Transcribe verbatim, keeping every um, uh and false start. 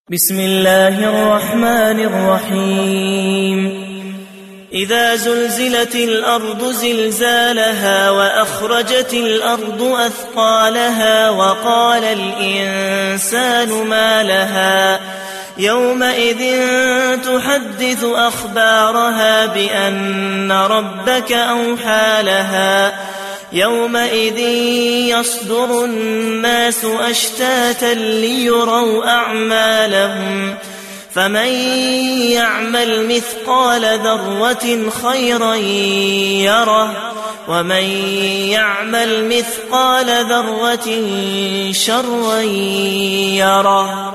بسم الله الرحمن الرحيم إذا زلزلت الأرض زلزالها وأخرجت الأرض أثقالها وقال الإنسان ما لها يومئذ تحدث أخبارها بأن ربك أوحى لها يومئذ يصدر الناس أشتاتا ليروا أعمالهم فمن يعمل مثقال ذرة خيرا يره ومن يعمل مثقال ذرة شرا يره.